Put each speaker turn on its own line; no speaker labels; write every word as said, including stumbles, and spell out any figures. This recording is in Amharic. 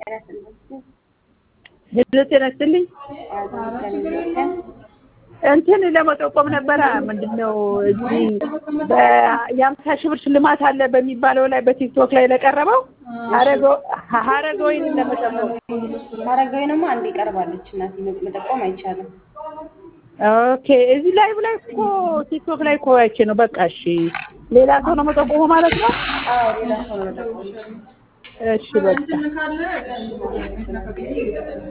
ህልውናችንን እንትን ለመጠቆም ነበር ምንድነው እዚህ በያምሳ ሺህ ብር ሽልማት አለ በሚባለው ላይ በቲክቶክ ላይ ለቀረበው አረጎ አረጎይን ለመጠቆም
አረጋዊንማ አንዴ ቀርባለች እናቴ መጠቆም አይቻልም።
ኦኬ እዚህ ላይ ላይ እኮ ቲክቶክ ላይ እኮ አይቼ ነው በቃ እሺ ሌላ ሰው ነው መጠቆም ማለት ነው።
አዎ ሌላ ሰው ነው መጠቆም።
እሺ በቃ